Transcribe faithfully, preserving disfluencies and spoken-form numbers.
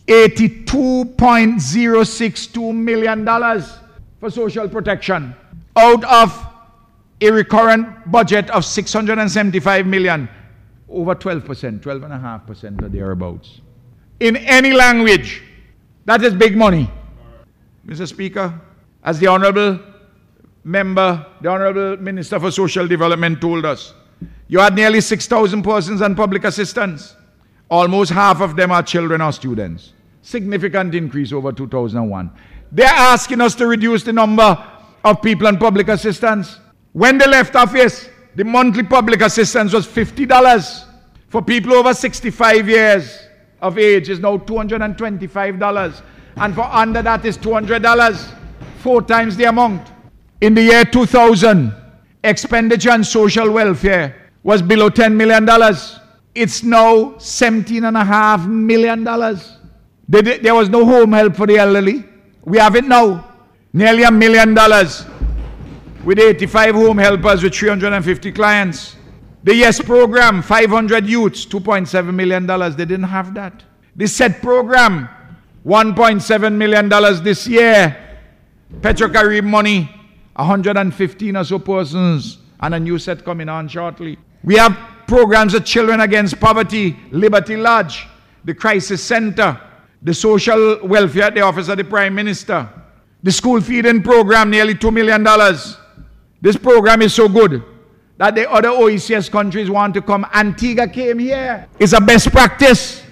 eighty-two point zero six two million dollars for social protection out of a recurrent budget of six hundred seventy-five million dollars, over twelve percent, twelve point five percent or thereabouts. In any language, that is big money. Mister Speaker, as the Honorable Member, the Honorable Minister for Social Development told us, you had nearly six thousand persons on public assistance. Almost half of them are children or students. Significant increase over two thousand one. They're asking us to reduce the number of people on public assistance. When they left office, the monthly public assistance was fifty dollars. For people over sixty-five years of age is now two hundred twenty-five dollars. And for under that is two hundred dollars. Four times the amount. In the year two thousand, expenditure on social welfare was below ten million dollars. It's now seventeen point five million dollars. There was no home help for the elderly. We have it now. Nearly a million dollars. With eighty-five home helpers with three hundred fifty clients. The YES program, five hundred youths, two point seven million dollars. They didn't have that. The SET program, one point seven million dollars this year. Petrocarib money, one hundred fifteen or so persons. And a new set coming on shortly. We have programs of Children Against Poverty, Liberty Lodge, the Crisis Center, the Social Welfare at the Office of the Prime Minister, the School Feeding Program, nearly two million dollars. This program is so good that the other O E C S countries want to come. Antigua came here. It's a best practice.